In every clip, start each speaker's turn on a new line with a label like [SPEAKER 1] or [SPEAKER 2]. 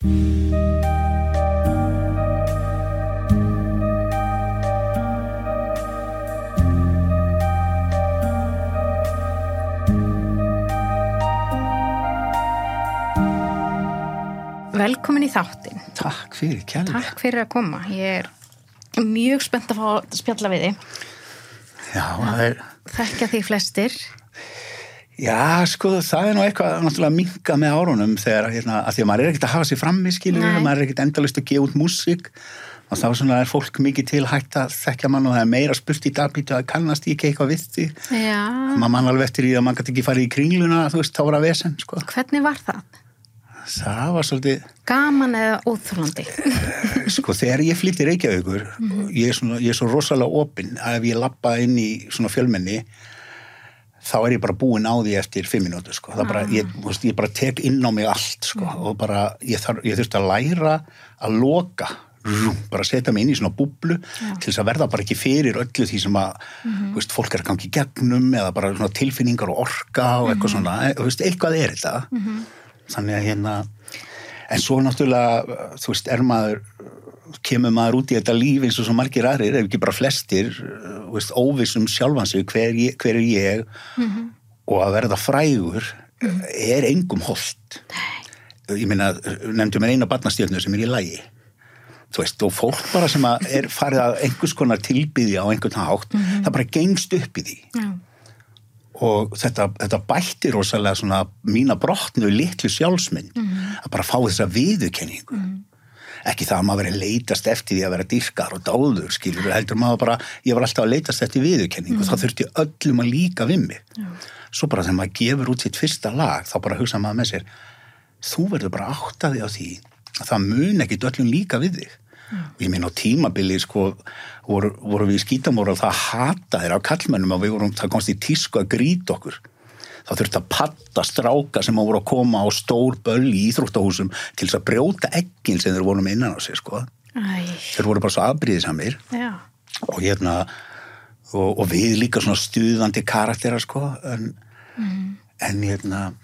[SPEAKER 1] Velkomin í þáttinn.
[SPEAKER 2] Takk fyrir, kærlega.
[SPEAKER 1] Takk fyrir að koma. Ég mjög spennt að fá að spjalla við þig.
[SPEAKER 2] Já, það
[SPEAKER 1] Þekkja þig flestir.
[SPEAKER 2] Já, sko, það nú eitthvað náttúrulega minnka með árunum þegar, að því að maður ekkert að hafa sér frammi, maður ekkert endalaust að gefa út músík og þá svona fólk mikið til hægt að þekkja mann og það maira spurt í dagbítu að kannast ég ekki eitthvað við því.
[SPEAKER 1] Já.
[SPEAKER 2] Maður mann alveg eftir í að maður gæti ekki farið í kringluna, þú veist, þá var að vesen, sko.
[SPEAKER 1] Hvernig var það?
[SPEAKER 2] Það var svolítið...
[SPEAKER 1] Gaman eða óþolandi?
[SPEAKER 2] Sko, þegar ég flytti Reykjavíkur, ég er svo rosalega opinn að ef ég labba inn í svona fjölmenni, þá ég bara búinn á því eftir 5 mínútur, sko. Það bara, ég bara tek inn á mig allt, sko, og bara, ég þurfti að læra að loka, bara setja mig inn í svona búblu til þess að verða bara ekki fyrir öllu því sem að, veist, fólk að gangi í gegnum eða bara svona tilfinningar og orka og eitthvað svona, veist, eitthvað þetta. Þannig að en svo náttúrulega, þú veist, kemur maður út í þetta líf eins og svo margir aðrir, ef ekki bara flestir, veist, óvissum sjálfan sig, hver ég, og að verða frægur er engum hollt. Ég meina, nefndu mér eina barnastjörnu sem í lagi. Þú veist, og fólk bara sem að farið að einhvers konar tilbyðja á einhvern hátt, það bara gengst upp í því. Já. Og þetta bætti rosalega svona mína brotnu litlu sjálfsmynd að bara fá þessa viðurkenningu. Ekki það að maður verið leitast eftir því að vera dýrkar og dáður, skilur, heldur maður bara, ég var alltaf að leitast eftir viðurkenningu, þá þurfti öllum að líka við mig. Svo bara þegar maður gefur út sitt fyrsta lag, þá bara hugsa maður með sér, þú verður bara áttaði á því að það mun ekkit öllum líka við þig. Og ég meina á tímabili, sko, voru við í skítamóra og það hataðir af kallmennum og það komst í tísku að grýta okkur. Það þurfti að patta stráka sem voru að koma á stór böll í íþróttahúsum til þess að brjóta eggin sem þeir voru með innan á sig, sko. Þeir voru bara svo afbrýðisamir. Já. Og við líka svona stuðandi karakterar, sko, en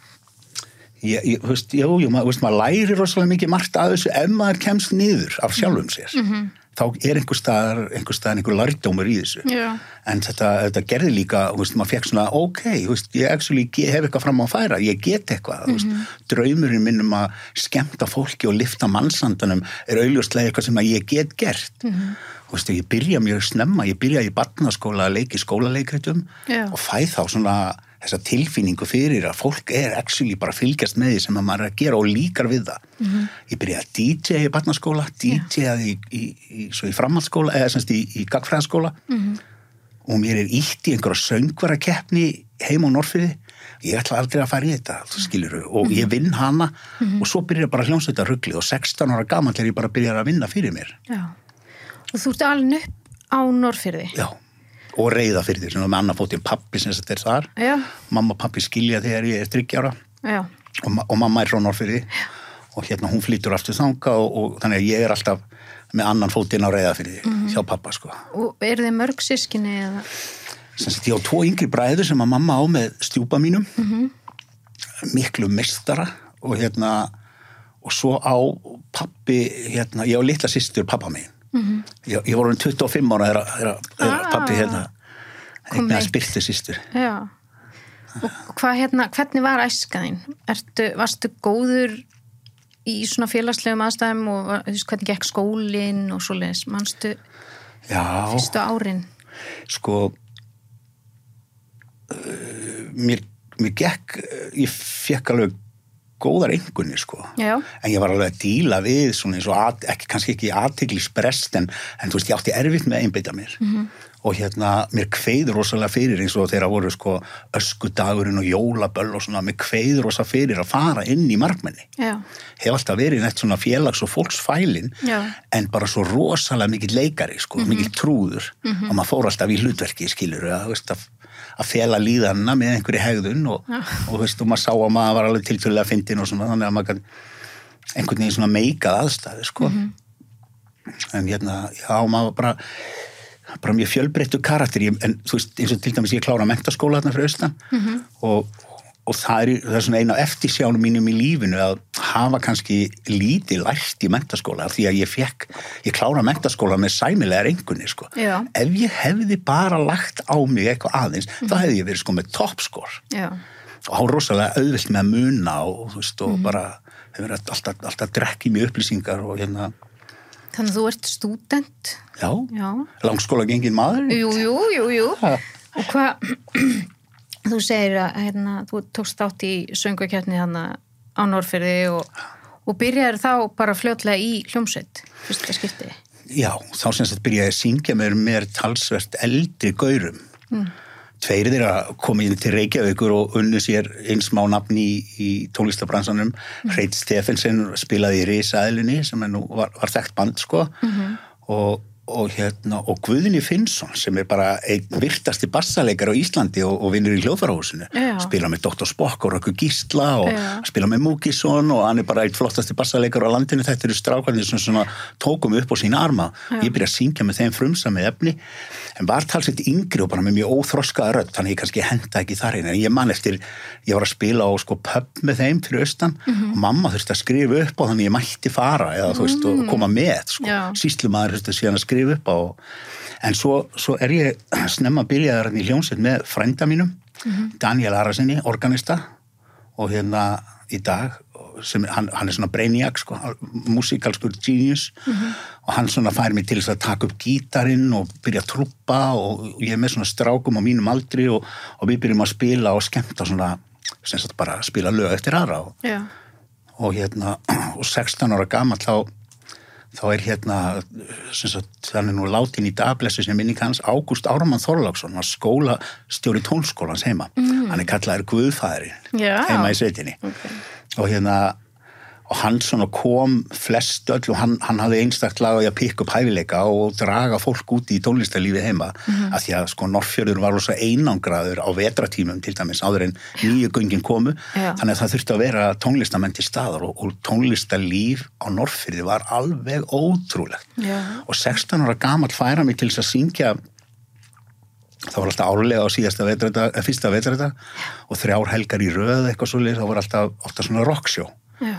[SPEAKER 2] maður lærir rosalega mikið margt að þessu ef maður kemst niður af sjálfum sér. Þá einhver staðar einhver lærdómur í þessu. Já. En þetta gerði líka, maður fekk svona, ég hef eitthvað fram á að færa, ég get eitthvað. Draumurinn minn að skemmta fólki og lyfta mannsandanum er augljóslega eitthvað sem að ég get gert. Ég byrja mjög snemma, ég byrjaði í barnaskóla að leika í skólaleikritum og fæ þá svona þessa tilfinningu fyrir að fólk actually bara fylgjast með því sem maður er að gera og líkar við það. Ég byrjaði að DJ í barnaskóla, DJ-aði svo í framhaldsskóla, eða semst í gagnfræðaskóla og mér ýtt í einhverja söngvarakeppni heima á Norðfirði. Ég ætla aldrei að fara í þetta, skilurðu, og ég vinn hana og svo byrjaði bara hljómsveitarruglið og 16 ára gamall ég bara byrjaði að vinna fyrir mér. Já. Og þú ert alveg upp á Norðfirði? Já. Og Reyðarfirði, sem var með annar fótinn pappi sem þetta þar. Já. Mamma og pappi skilja þegar ég er 30 ára. Já. Og mamma er frá Norðfirði. Já. Og hún flytur aftur þanga og þannig að ég er alltaf með annan fótinn á Reyðarfirði hjá pappa, sko. Og
[SPEAKER 1] eru þið mörg systkini eða?
[SPEAKER 2] Sem sagt, ég á 2 yngri bræður sem að mamma á með stjúpa mínum. Miklu meistara og og svo á pappi, ég á litla systur pappa mín. Ég var 25 ára þegar pappi eignaði spyrti systur.
[SPEAKER 1] Já. Og hvernig var æska þín? Varstu góður í svona félagslegum aðstæðum og hvernig gekk skólinn og svoleiðis? Manstu fyrstu árin?
[SPEAKER 2] Sko, mér gekk, ég fekk alveg góðar einkunnir, sko. Já. En ég var alveg að díla við svona eins og kannski ekki athyglisbrest en þú veist, ég átti erfitt með að einbeita mér. Og mér kveið rosalega fyrir eins og þeirra voru, sko, öskudagurinn og jólaböll og svona, mér kveið rosalega fyrir að fara inn í markmenni. Já. Hef alltaf verið neitt svona félags- og fólksfælin, en bara svo rosalega mikill leikari, sko, mikill trúður. Og maður fór alltaf í hlutverki, skilur, þú veist, að fela líðanna með einhverju hegðun og veist, og maður sá að maður var alveg tiltölulega fyndinn og svona, þannig að maður einhvern veginn svona meikað aðstæði, sko. En maður bara mjög fjölbreyttur karakter, en þú veist, eins og til dæmis ég klára menntaskóla þarna fyrir austan og og það er svona eina eftirsjánum mínum í lífinu að hafa kannski lítið lært í menntaskóla því að ég klára menntaskóla með sæmilegar einkunni sko.
[SPEAKER 1] Já.
[SPEAKER 2] Ef ég hefði bara lagt á mig eitthvað aðeins, þá hefði ég verið sko með toppskor og há rosalega auðvilt með að muna og þú veist og bara hefur alltaf drekkið mér upplýsingar og hérna.
[SPEAKER 1] Þannig að þú ert stúdent.
[SPEAKER 2] Já. Langskóla gengin maður.
[SPEAKER 1] Jú. Og hvað þú segir að þú tókst þátt í söngvakeppni þarna á Norðfirði og byrjaðir þá bara fljótlega í hljómsveit fyrsta skipti.
[SPEAKER 2] Já, þá sem sagt byrjaði að syngja með mér talsvert eldri gaurum. Tveir þeirra komið inn til Reykjavíkur og unnu sér eins smá nafn í tónlistabransanum. Hreit Stefensen spilaði í Risaeðlunni sem nú var þekkt band sko og Guðni Finnsson sem bara einn virtasti bassaleikari á Íslandi og vinnur í hljóðfærahúsinu. Spila með Dr. Spock og Rökku Gísla og spila með Múkisson og hann bara einn flottasti bassaleikari á landinu. Þetta eru strákarnir sem svona tókum upp á sína arma. Ég byrja að syngja með þeim frumsamið efni en var talsett yngri og bara með mjög óþroskaða rödd þannig ég kannski henda ekki þar inn en ég man eftir, ég var að spila á sko pub með þeim fyrir austan og mamma þurfti að skrifa upp og þannig ég mætti fara eða þú veist og koma með sko. Sýslumaður þurfti síðan að skrifa upp á en svo er ég snemma byrjaður í hljómsveit með frænda mínum Daniel Arasinni, organista og hérna í dag sem hann er svona brainiac sko, musikalskur genius og hann svona fær mig til þess að taka upp gítarinn og byrja að trúbba og ég er með svona strákum á mínum aldri og við byrjum að spila og skemmta svona sem sagt bara spila lög eftir aðra og hérna og 16 ára gamall þá er hérna sem sagt hann er nú látin í dag blessu sem minning hans Ágúst Ármann Þorláksson var skólastjóri tónskólans heima hann er kallaður Guðfaðirinn heima í sveitinni og hann svona kom flest öll og hann hafði einstakt lag að pikka upp hæfileika og draga fólk út í tónlistarlífi heima af því að sko Norðfjörður var svo einangraður á vetratímum til dæmis áður en nýju göngin komu þannig að það þurfti að vera tónlistamenn til staðar og tónlistarlíf á Norðfjörði var alveg ótrúlegt og 16 ára gamall færa mig til þess að syngja það var alltaf árlega á fyrsta vetrardag og 3 helgar í röð eitthvað svoleiðis, það var alltaf svona rockshow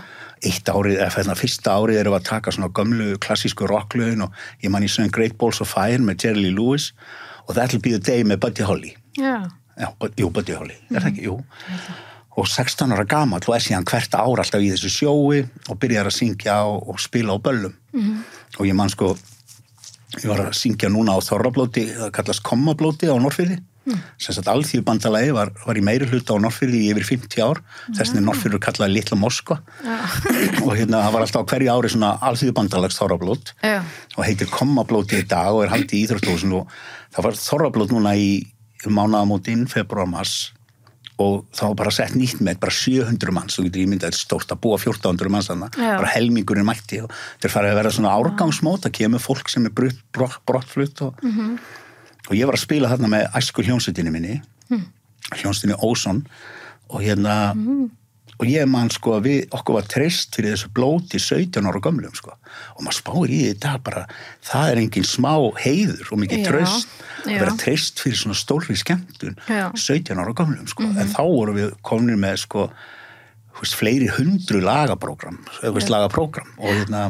[SPEAKER 2] fyrsta árið erum við að taka svona gömlu klassísku rocklögin og ég man í söng Great Balls of Fire með Jerry Lee Lewis og That'll Be the Day með Buddy Holly Buddy Holly, er það ekki? Jú og 16 ára gamall og síðan hvert ár alltaf í þessu sjói og byrjar að syngja og spila á böllum og ég man sko ég var að syngja núna á Þorrablóti, það kallast Kommablóti á Norðfirði sem sagt Alþýðubandalagið var í meiri hluta á Norðfirði í yfir 50 ár þess vegna Norðfirður kallaði Litla Moskva og hérna það var alltaf á hverju ári svona Alþýðubandalags Þorrablót og heitir Kommablóti í dag og er haldið í Íþróttahúsinu og það var Þorrablót núna í mánaðamótin febrúar-mars og þá var bara sett nýtt með bara 700 manns og getur ímyndað stórt að búa 1400 manns þarna, bara helmingurinn mætti og þeir farið að vera svona árgangsmót að kemur fólk sem er brottflutt og ég var að spila þarna með æsku hljómsveitinni minni hljómsveitinni Óson og hérna og ég man sko að okkur var treyst fyrir þessu blóti 17 ára gömlum sko og maður spáir í þetta bara það er engin smá heiður og mikið treyst að vera treyst fyrir svona stórri skemmtun 17 ára gömlum sko en þá vorum við komin með sko fleiri 100 lagaprógram og hérna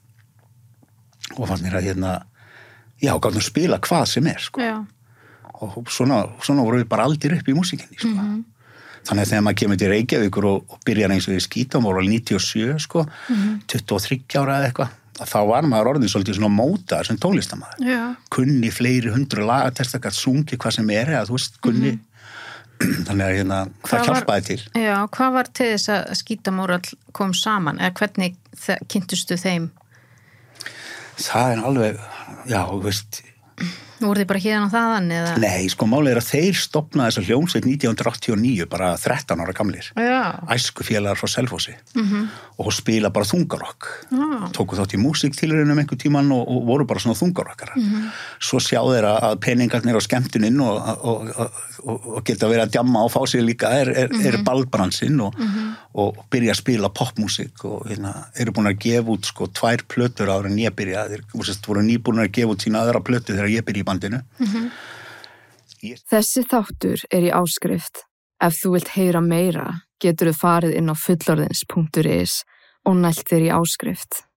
[SPEAKER 2] og fannst mér að gáðum að spila hvað sem er sko og svona vorum við bara aldir upp í músíkinni sko þannig að þegar maður kemur til Reykjavíkur og byrjar eins og í skítum voru 97 sko 23 ára eða eitthvað þá var maður orðin svolítið svona mótaður sem tónlistamaður kunni fleiri 100 lagatexta gat sungi hvað sem er eða þú veist kunni þannig að það hjálpaði til
[SPEAKER 1] hvað var til þess að skítamórall kom saman eða hvernig kynntustu þeim?
[SPEAKER 2] Það er alveg þú veist
[SPEAKER 1] voru þið bara hérna og þaðan eða?
[SPEAKER 2] Nei, sko málið er að þeir stofnaði þessa hljómsveit 1989, bara 13 ára gamlir æskufélagar frá Selfossi og spila bara þungarokk tóku þátt í músíktilraunum einhvern tímann og voru bara svona þungarokkara svo sjá þeir að peningarnir á skemmtuninn og geta verið að djamma og fá sig líka er ballbransinn og byrja að spila popmusík og eru búin að gefa út sko 2 plötur áður en ég byrja þeir voru nýbúin að gefa út sína aðra plötu þegar ég byrja í bandinu
[SPEAKER 3] Þessi þáttur er í áskrift Ef þú vilt heyra meira, geturðu farið inn á fullorðins.is og nælt þér í áskrift.